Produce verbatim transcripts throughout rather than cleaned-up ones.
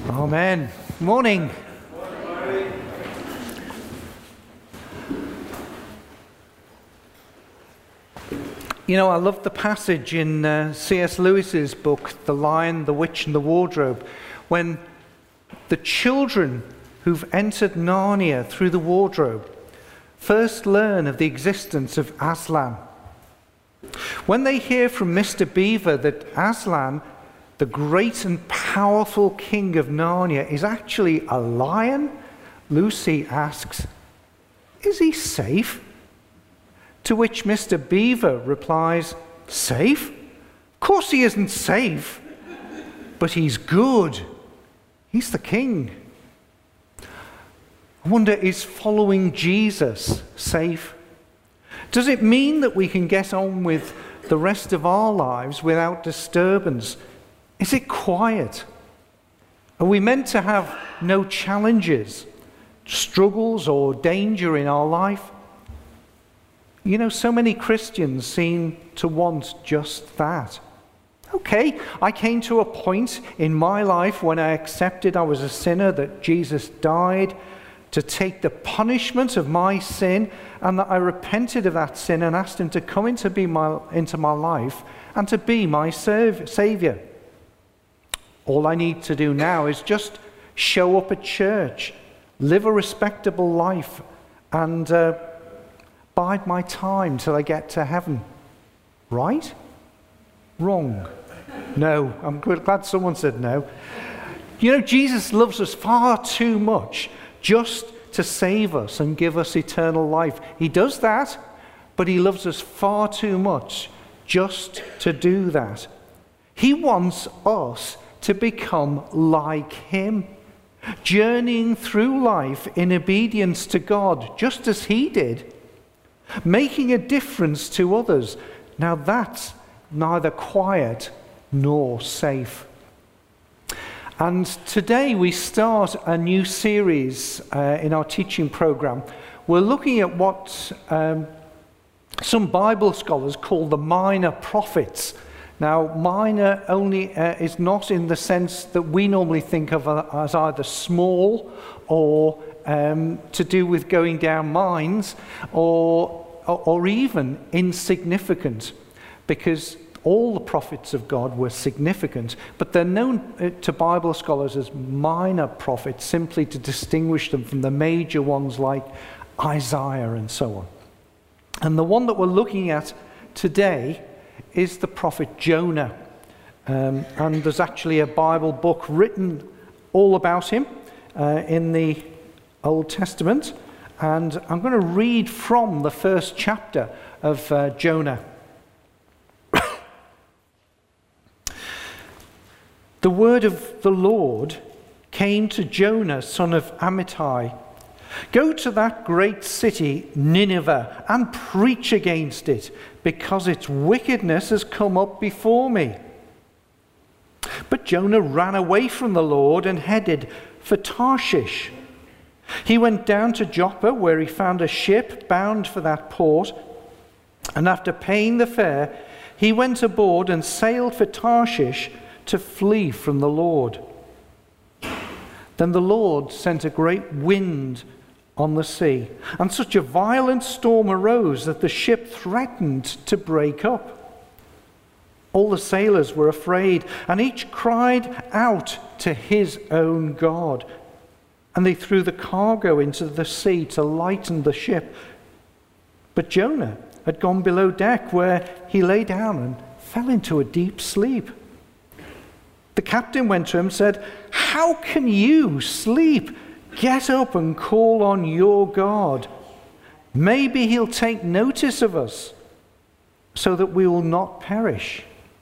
Amen. Morning. You know, I love the passage in uh, C S Lewis's book, The Lion, the Witch and the Wardrobe, when the children who've entered Narnia through the wardrobe first learn of the existence of Aslan. When they hear from Mister Beaver that Aslan, the great and powerful king of Narnia, is actually a lion, Lucy asks, "Is he safe?" To which Mister Beaver replies, "Safe? Of course he isn't safe, but he's good. He's the king." I wonder, is following Jesus safe? Does it mean that we can get on with the rest of our lives without disturbance? Is it quiet? Are we meant to have no challenges, struggles, or danger in our life? You know, so many Christians seem to want just that. Okay, I came to a point in my life when I accepted I was a sinner, that Jesus died to take the punishment of my sin, and that I repented of that sin and asked him to come into, be my, into my life and to be my Savior. All I need to do now is just show up at church, live a respectable life, and uh, bide my time till I get to heaven. Right? Wrong. No. I'm glad someone said no. You know, Jesus loves us far too much just to save us and give us eternal life. He does that, but he loves us far too much just to do that. He wants us to become like him, journeying through life in obedience to God, just as he did, making a difference to others. Now that's neither quiet nor safe. And today we start a new series uh, in our teaching program. We're looking at what um, some Bible scholars call the minor prophets. Now, minor only uh, is not in the sense that we normally think of uh, as either small or um, to do with going down mines, or, or, or even insignificant, because all the prophets of God were significant, but they're known to Bible scholars as minor prophets, simply to distinguish them from the major ones like Isaiah and so on. And the one that we're looking at today is the prophet Jonah. Um, and there's actually a Bible book written all about him uh, in the Old Testament. And I'm going to read from the first chapter of uh, Jonah. The word of the Lord came to Jonah, son of Amittai. "Go to that great city, Nineveh, and preach against it, because its wickedness has come up before me." But Jonah ran away from the Lord and headed for Tarshish. He went down to Joppa, where he found a ship bound for that port, and after paying the fare, he went aboard and sailed for Tarshish to flee from the Lord. Then the Lord sent a great wind on the sea, and such a violent storm arose that the ship threatened to break up. All the sailors were afraid, and each cried out to his own God. And they threw the cargo into the sea to lighten the ship. But Jonah had gone below deck, where he lay down and fell into a deep sleep. The captain went to him and said, "How can you sleep? Get up and call on your God. Maybe he'll take notice of us so that we will not perish."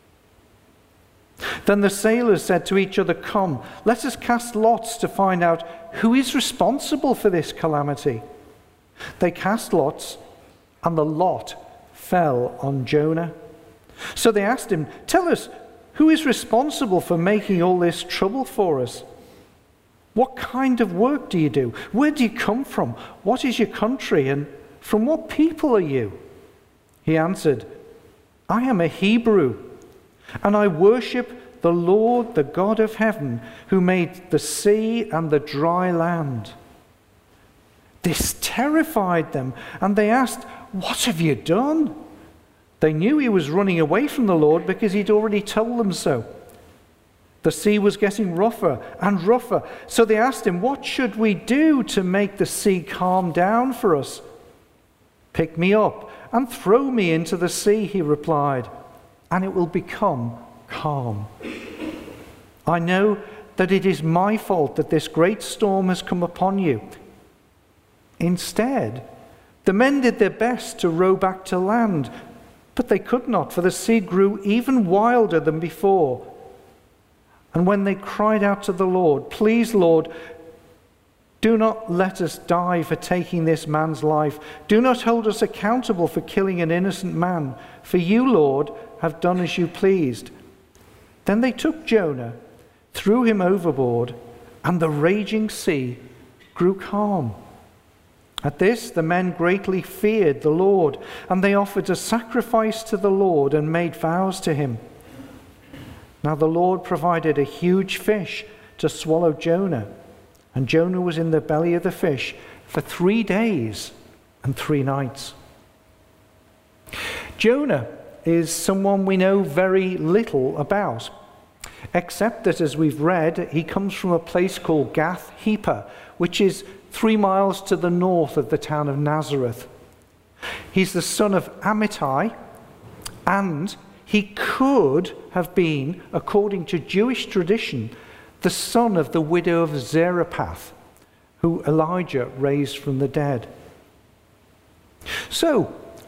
Then the sailors said to each other, "Come, let us cast lots to find out who is responsible for this calamity." They cast lots, and the lot fell on Jonah. So they asked him, "Tell us, who is responsible for making all this trouble for us? What kind of work do you do? Where do you come from? What is your country? And from what people are you?" He answered, "I am a Hebrew, and I worship the Lord, the God of heaven, who made the sea and the dry land." This terrified them, and they asked, "What have you done?" They knew he was running away from the Lord because he'd already told them so. The sea was getting rougher and rougher, so they asked him, "What should we do to make the sea calm down for us?" "Pick me up and throw me into the sea," he replied, "and it will become calm. I know that it is my fault that this great storm has come upon you." Instead, the men did their best to row back to land, but they could not, for the sea grew even wilder than before. And when they cried out to the Lord, "Please, Lord, do not let us die for taking this man's life. Do not hold us accountable for killing an innocent man, for you, Lord, have done as you pleased." Then they took Jonah, threw him overboard, and the raging sea grew calm. At this, the men greatly feared the Lord, and they offered a sacrifice to the Lord and made vows to him. Now the Lord provided a huge fish to swallow Jonah, and Jonah was in the belly of the fish for three days and three nights. Jonah is someone we know very little about, except that, as we've read, he comes from a place called Gath-hepher, which is three miles to the north of the town of Nazareth. He's the son of Amittai, and he could have been, according to Jewish tradition, the son of the widow of Zarephath, who Elijah raised from the dead. So,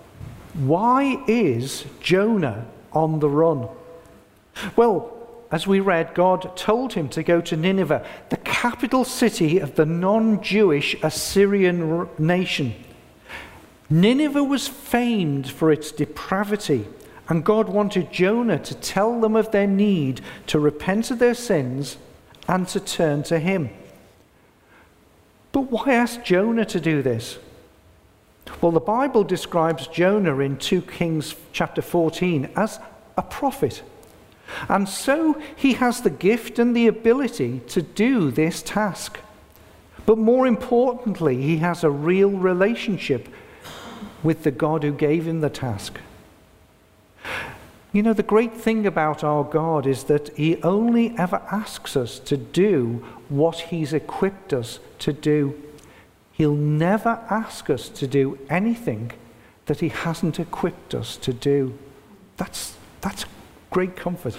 why is Jonah on the run? Well, as we read, God told him to go to Nineveh, the capital city of the non-Jewish Assyrian nation. Nineveh was famed for its depravity, and God wanted Jonah to tell them of their need to repent of their sins and to turn to him. But why ask Jonah to do this? Well, the Bible describes Jonah in two Kings chapter fourteen as a prophet. And so he has the gift and the ability to do this task. But more importantly, he has a real relationship with the God who gave him the task. You know, the great thing about our God is that he only ever asks us to do what he's equipped us to do. He'll never ask us to do anything that he hasn't equipped us to do. That's, that's great comfort.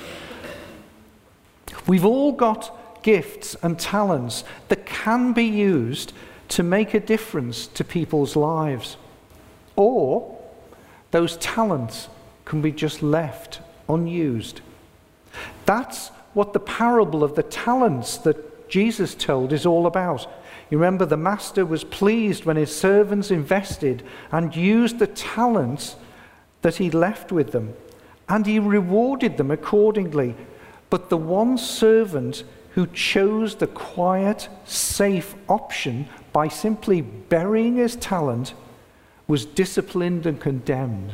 We've all got gifts and talents that can be used to make a difference to people's lives. Or those talents can be just left unused. That's what the parable of the talents that Jesus told is all about. You remember, the master was pleased when his servants invested and used the talents that he left with them, and he rewarded them accordingly. But the one servant who chose the quiet, safe option by simply burying his talent was disciplined and condemned.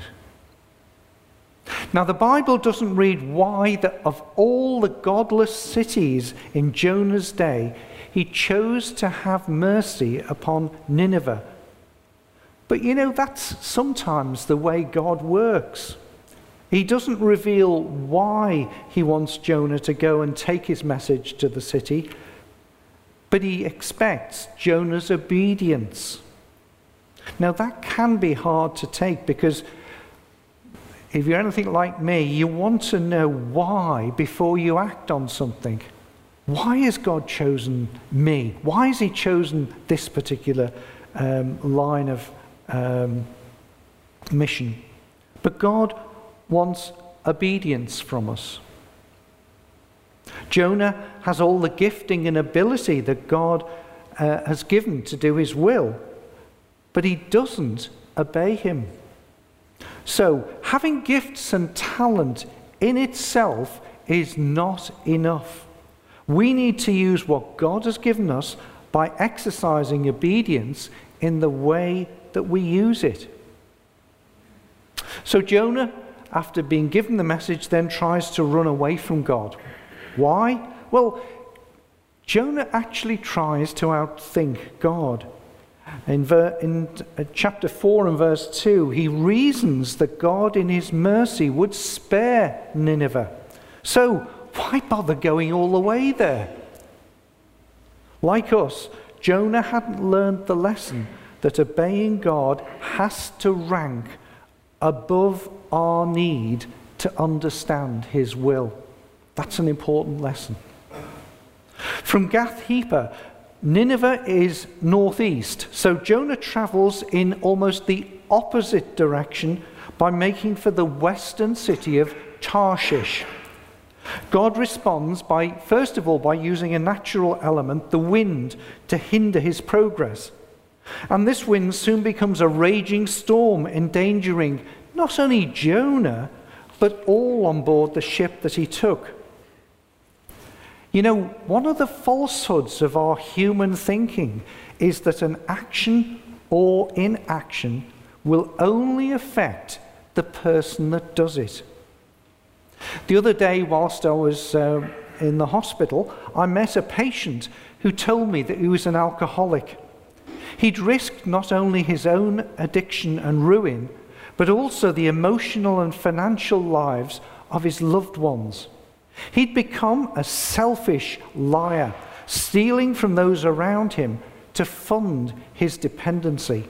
Now, the Bible doesn't read why, that of all the godless cities in Jonah's day, he chose to have mercy upon Nineveh. But you know, that's sometimes the way God works. He doesn't reveal why he wants Jonah to go and take his message to the city, but he expects Jonah's obedience. Now, that can be hard to take, because if you're anything like me, you want to know why before you act on something. Why has God chosen me? Why has he chosen this particular um, line of um, mission? But God wants obedience from us. Jonah has all the gifting and ability that God uh, has given to do his will, but he doesn't obey him. So, having gifts and talent in itself is not enough. We need to use what God has given us by exercising obedience in the way that we use it. So Jonah, after being given the message, then tries to run away from God. Why? Well, Jonah actually tries to outthink God. In, ver- in uh, chapter four and verse two, he reasons that God in his mercy would spare Nineveh. So why bother going all the way there? Like us, Jonah hadn't learned the lesson that obeying God has to rank above our need to understand his will. That's an important lesson. From Gath-hepher, Nineveh is northeast, so Jonah travels in almost the opposite direction by making for the western city of Tarshish. God responds by, first of all, by using a natural element, the wind, to hinder his progress. And this wind soon becomes a raging storm, endangering not only Jonah, but all on board the ship that he took. You know, one of the falsehoods of our human thinking is that an action or inaction will only affect the person that does it. The other day, whilst I was uh, in the hospital, I met a patient who told me that he was an alcoholic. He'd risked not only his own addiction and ruin, but also the emotional and financial lives of his loved ones. He'd become a selfish liar, stealing from those around him to fund his dependency.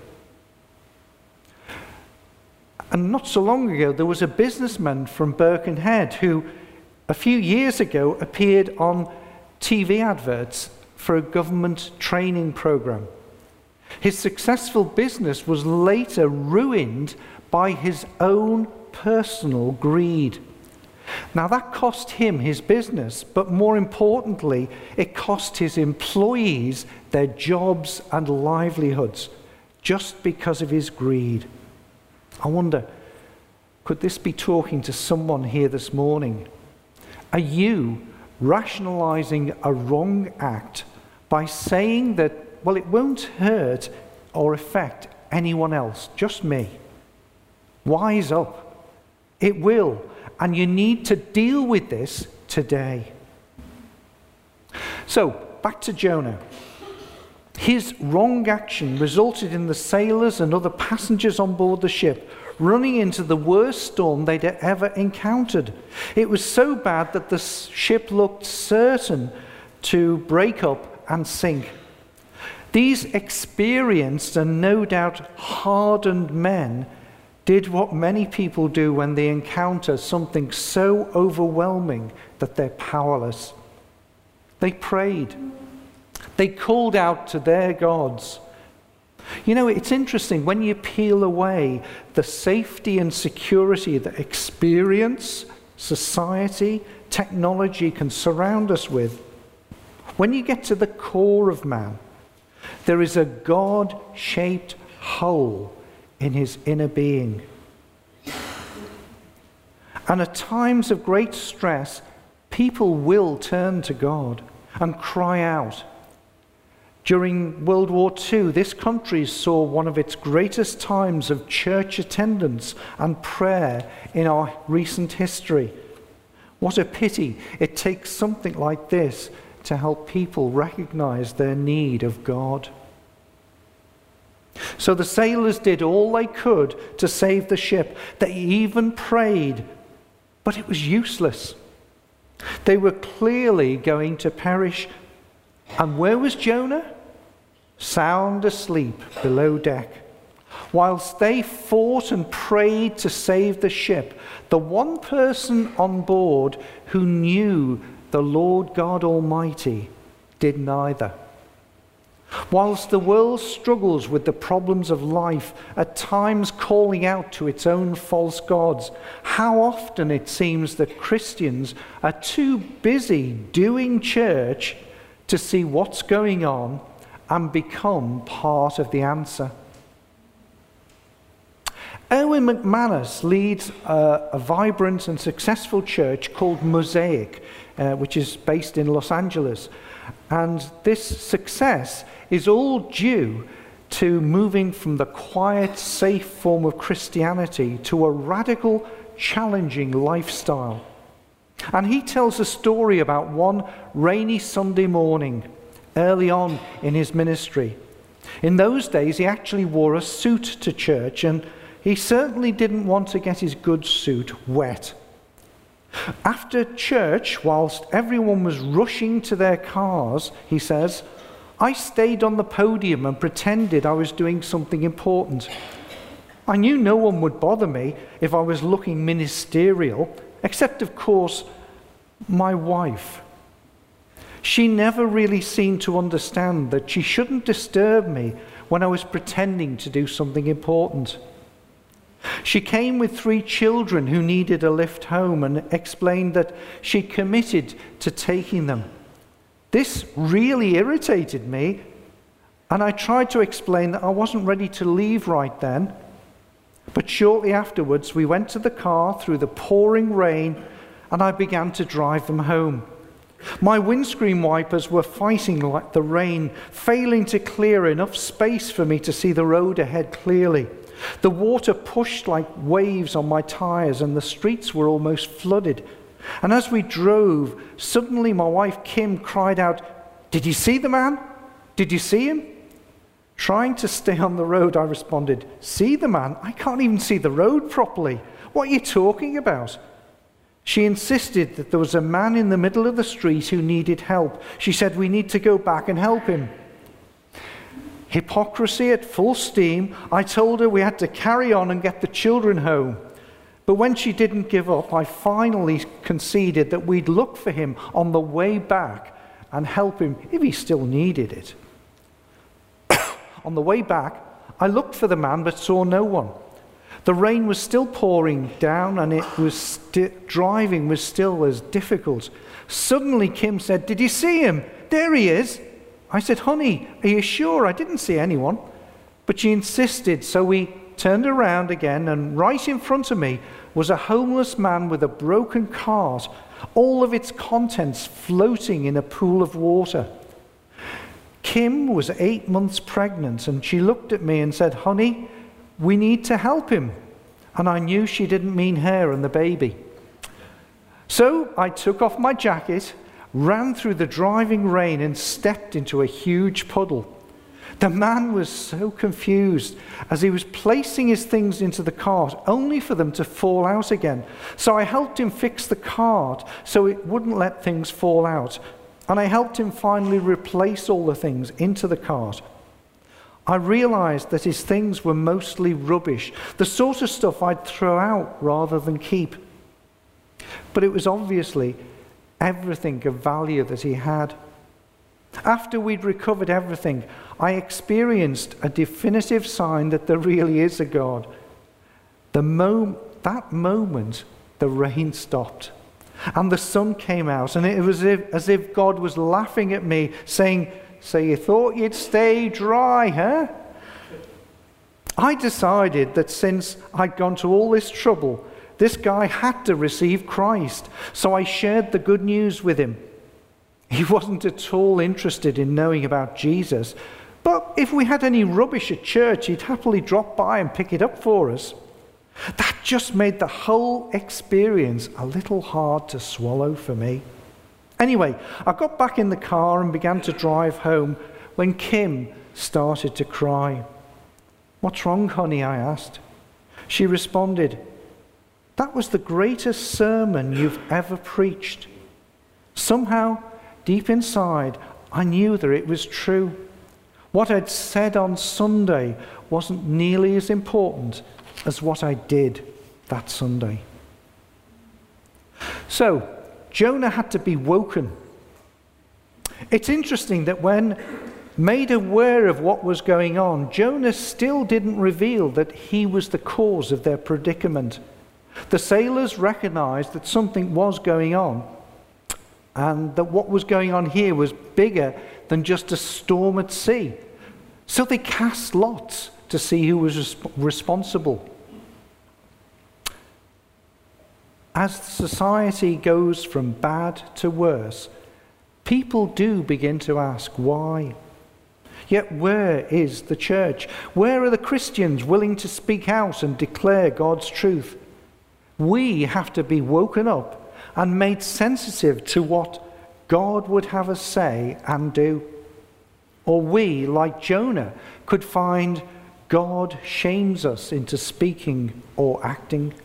And not so long ago, there was a businessman from Birkenhead who, a few years ago, appeared on T V adverts for a government training program. His successful business was later ruined by his own personal greed. Now, that cost him his business, but more importantly, it cost his employees their jobs and livelihoods just because of his greed. I wonder, could this be talking to someone here this morning? Are you rationalizing a wrong act by saying that, well, it won't hurt or affect anyone else, just me? Wise up. It will. And you need to deal with this today. So, back to Jonah. His wrong action resulted in the sailors and other passengers on board the ship running into the worst storm they'd ever encountered. It was so bad that the ship looked certain to break up and sink. These experienced and no doubt hardened men did what many people do when they encounter something so overwhelming that they're powerless. They prayed. They called out to their gods. You know, it's interesting, when you peel away the safety and security that experience, society, technology can surround us with, when you get to the core of man, there is a God-shaped hole in his inner being. And at times of great stress, people will turn to God and cry out. During World War Two, this country saw one of its greatest times of church attendance and prayer in our recent history. What a pity it takes something like this to help people recognize their need of God. So the sailors did all they could to save the ship. They even prayed, but it was useless. They were clearly going to perish. And where was Jonah? Sound asleep below deck. Whilst they fought and prayed to save the ship, the one person on board who knew the Lord God Almighty did neither. Whilst the world struggles with the problems of life, at times calling out to its own false gods, how often it seems that Christians are too busy doing church to see what's going on and become part of the answer. Erwin McManus leads a, a vibrant and successful church called Mosaic, uh, which is based in Los Angeles. And this success is all due to moving from the quiet, safe form of Christianity to a radical, challenging lifestyle. And he tells a story about one rainy Sunday morning early on in his ministry. In those days, he actually wore a suit to church, and he certainly didn't want to get his good suit wet. After church, whilst everyone was rushing to their cars, he says, I stayed on the podium and pretended I was doing something important. I knew no one would bother me if I was looking ministerial, except, of course, my wife. She never really seemed to understand that she shouldn't disturb me when I was pretending to do something important. She came with three children who needed a lift home and explained that she committed to taking them. This really irritated me, and I tried to explain that I wasn't ready to leave right then. But shortly afterwards, we went to the car through the pouring rain, and I began to drive them home. My windscreen wipers were fighting like the rain, failing to clear enough space for me to see the road ahead clearly. The water pushed like waves on my tires, and the streets were almost flooded. And as we drove, suddenly my wife Kim cried out, "Did you see the man? Did you see him?" Trying to stay on the road, I responded, "See the man? I can't even see the road properly. What are you talking about?" She insisted that there was a man in the middle of the street who needed help. She said, "We need to go back and help him." Hypocrisy at full steam, I told her we had to carry on and get the children home. But when she didn't give up, I finally conceded that we'd look for him on the way back and help him if he still needed it. On the way back, I looked for the man but saw no one. The rain was still pouring down, and it was st- driving was still as difficult. Suddenly Kim said, "Did you see him? There he is." I said, "Honey, are you sure? I didn't see anyone." But she insisted, so we turned around again, and right in front of me was a homeless man with a broken cart, all of its contents floating in a pool of water. Kim was eight months pregnant, and she looked at me and said, "Honey, we need to help him." And I knew she didn't mean her and the baby. So I took off my jacket, ran through the driving rain, and stepped into a huge puddle. The man was so confused as he was placing his things into the cart, only for them to fall out again. So I helped him fix the cart so it wouldn't let things fall out. And I helped him finally replace all the things into the cart. I realized that his things were mostly rubbish, the sort of stuff I'd throw out rather than keep. But it was obviously everything of value that he had. After we'd recovered everything, I experienced a definitive sign that there really is a God. The mo- that moment, the rain stopped, and the sun came out, and it was as if, as if God was laughing at me, saying, "So you thought you'd stay dry, huh?" I decided that since I'd gone to all this trouble, this guy had to receive Christ, so I shared the good news with him. He wasn't at all interested in knowing about Jesus, but if we had any rubbish at church, he'd happily drop by and pick it up for us. That just made the whole experience a little hard to swallow for me. Anyway, I got back in the car and began to drive home when Kim started to cry. "What's wrong, honey?" I asked. She responded, "That was the greatest sermon you've ever preached." Somehow, deep inside, I knew that it was true. What I'd said on Sunday wasn't nearly as important as what I did that Sunday. So, Jonah had to be woken. It's interesting that when made aware of what was going on, Jonah still didn't reveal that he was the cause of their predicament. The sailors recognized that something was going on, and that what was going on here was bigger than just a storm at sea. So they cast lots to see who was resp- responsible. As society goes from bad to worse, people do begin to ask why. Yet where is the church? Where are the Christians willing to speak out and declare God's truth? We have to be woken up and made sensitive to what God would have us say and do. Or we, like Jonah, could find God shames us into speaking or acting.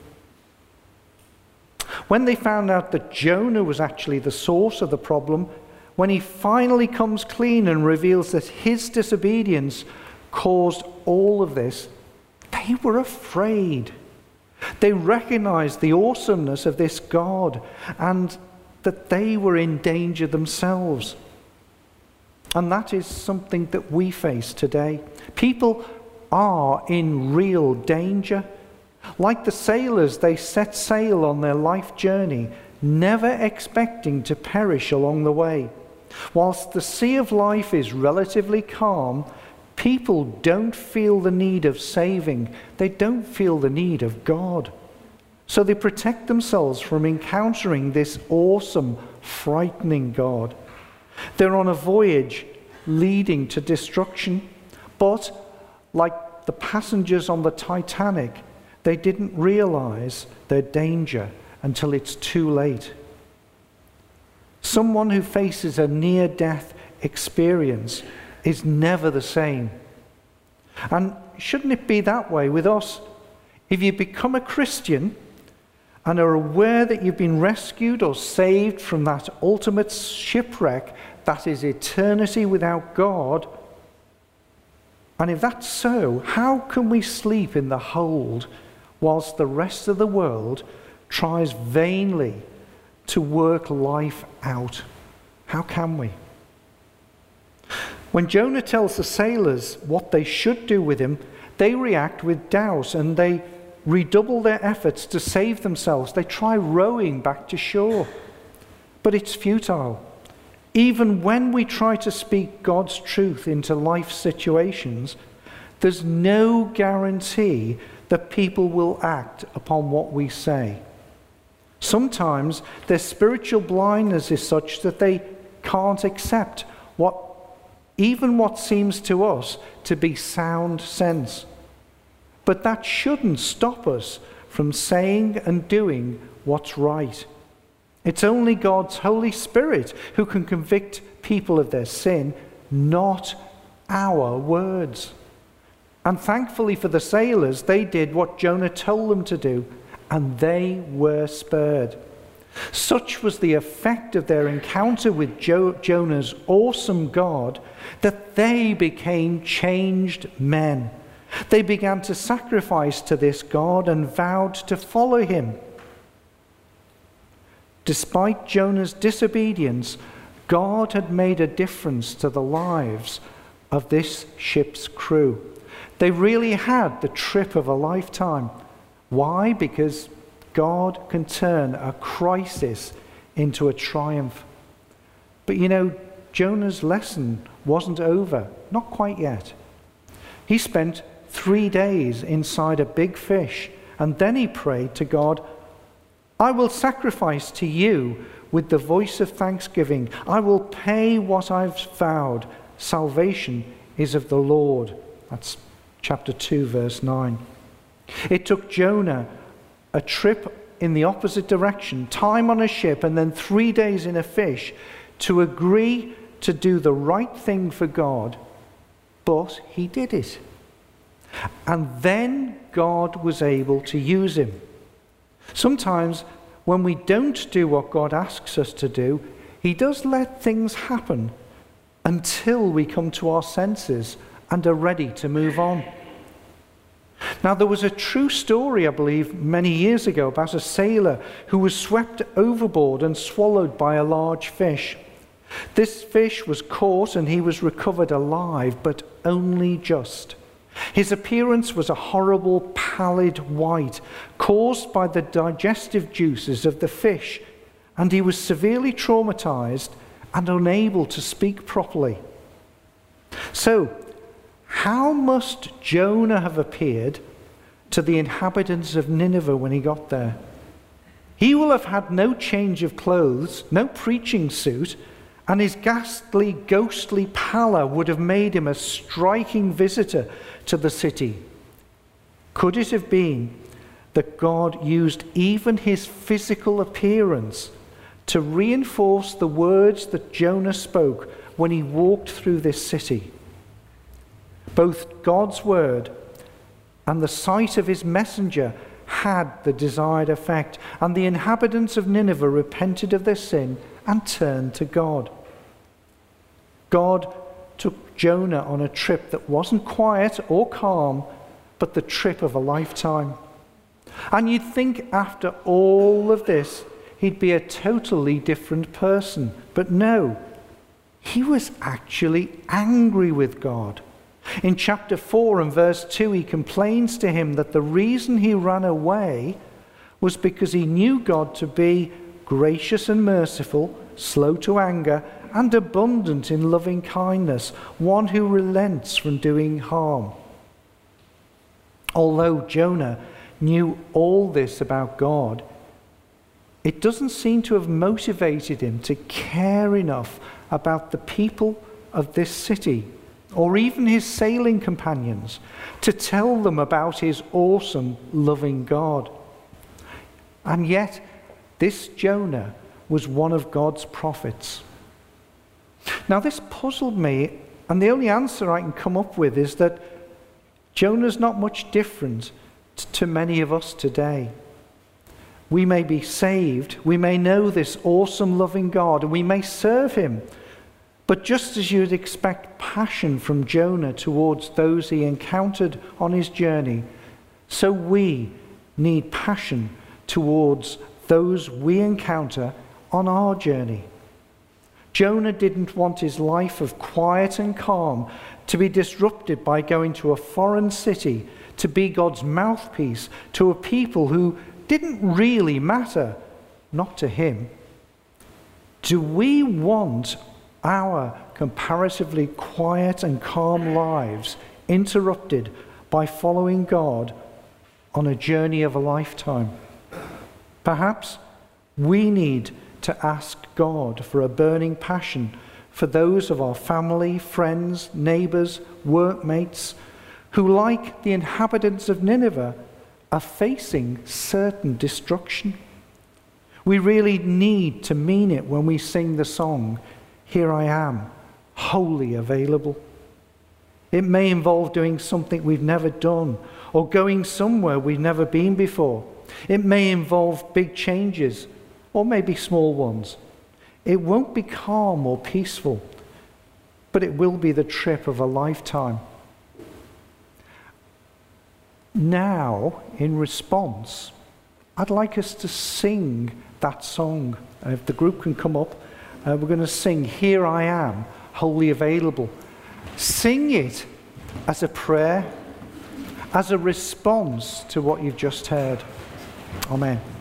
When they found out that Jonah was actually the source of the problem, when he finally comes clean and reveals that his disobedience caused all of this, they were afraid. They recognized the awesomeness of this God and that they were in danger themselves. And that is something that we face today. People are in real danger. Like the sailors, they set sail on their life journey, never expecting to perish along the way. Whilst the sea of life is relatively calm, people don't feel the need of saving. They don't feel the need of God. So they protect themselves from encountering this awesome, frightening God. They're on a voyage leading to destruction, but like the passengers on the Titanic, they didn't realize their danger until it's too late. Someone who faces a near-death experience is never the same. And shouldn't it be that way with us? If you become a Christian and are aware that you've been rescued or saved from that ultimate shipwreck that is eternity without God, and if that's so, how can we sleep in the hold whilst the rest of the world tries vainly to work life out? How can we? When Jonah tells the sailors what they should do with him, they react with doubt and they redouble their efforts to save themselves. They try rowing back to shore, but it's futile. Even when we try to speak God's truth into life situations, there's no guarantee that people will act upon what we say. Sometimes their spiritual blindness is such that they can't accept what, even what seems to us to be sound sense. But that shouldn't stop us from saying and doing what's right. It's only God's Holy Spirit who can convict people of their sin, not our words. And thankfully for the sailors, they did what Jonah told them to do, and they were spared. Such was the effect of their encounter with jo- Jonah's awesome God that they became changed men. They began to sacrifice to this God and vowed to follow him. Despite Jonah's disobedience, God had made a difference to the lives of this ship's crew. They really had the trip of a lifetime. Why? Because God can turn a crisis into a triumph. But you know, Jonah's lesson wasn't over, not quite yet. He spent three days inside a big fish, and then he prayed to God, I will sacrifice to you with the voice of thanksgiving. I will pay what I've vowed. Salvation is of the Lord. That's chapter two, verse nine. It took Jonah a trip in the opposite direction, time on a ship, and then three days in a fish to agree to do the right thing for God, but he did it. And then God was able to use him. Sometimes when we don't do what God asks us to do, he does let things happen until we come to our senses and are ready to move on. Now, there was a true story, I believe, many years ago about a sailor who was swept overboard and swallowed by a large fish. This fish was caught and he was recovered alive, but only just. His appearance was a horrible pallid white caused by the digestive juices of the fish, and he was severely traumatized and unable to speak properly. So, how must Jonah have appeared to the inhabitants of Nineveh when he got there? He will have had no change of clothes, no preaching suit, and his ghastly, ghostly pallor would have made him a striking visitor to the city. Could it have been that God used even his physical appearance to reinforce the words that Jonah spoke when he walked through this city. Both God's word and the sight of his messenger had the desired effect, and the inhabitants of Nineveh repented of their sin and turned to God. God took Jonah on a trip that wasn't quiet or calm, but the trip of a lifetime. And you'd think after all of this, he'd be a totally different person. But no, he was actually angry with God. In chapter four and verse two, he complains to him that the reason he ran away was because he knew God to be gracious and merciful, slow to anger, and abundant in loving kindness, one who relents from doing harm. Although Jonah knew all this about God, it doesn't seem to have motivated him to care enough about the people of this city, or even his sailing companions, to tell them about his awesome, loving God. And yet, this Jonah was one of God's prophets. Now, this puzzled me, and the only answer I can come up with is that Jonah's not much different to many of us today. We may be saved, we may know this awesome, loving God, and we may serve him. But just as you'd expect passion from Jonah towards those he encountered on his journey, so we need passion towards those we encounter on our journey. Jonah didn't want his life of quiet and calm to be disrupted by going to a foreign city to be God's mouthpiece to a people who didn't really matter, not to him. Do we want our comparatively quiet and calm lives interrupted by following God on a journey of a lifetime? Perhaps we need to ask God for a burning passion for those of our family, friends, neighbours, workmates, who, like the inhabitants of Nineveh, are facing certain destruction. We really need to mean it when we sing the song, "Here I am, wholly available." It may involve doing something we've never done, or going somewhere we've never been before. It may involve big changes, or maybe small ones. It won't be calm or peaceful, but it will be the trip of a lifetime. Now, in response, I'd like us to sing that song. And if the group can come up, uh, we're going to sing "Here I Am, Wholly Available." Sing it as a prayer, as a response to what you've just heard. Amen.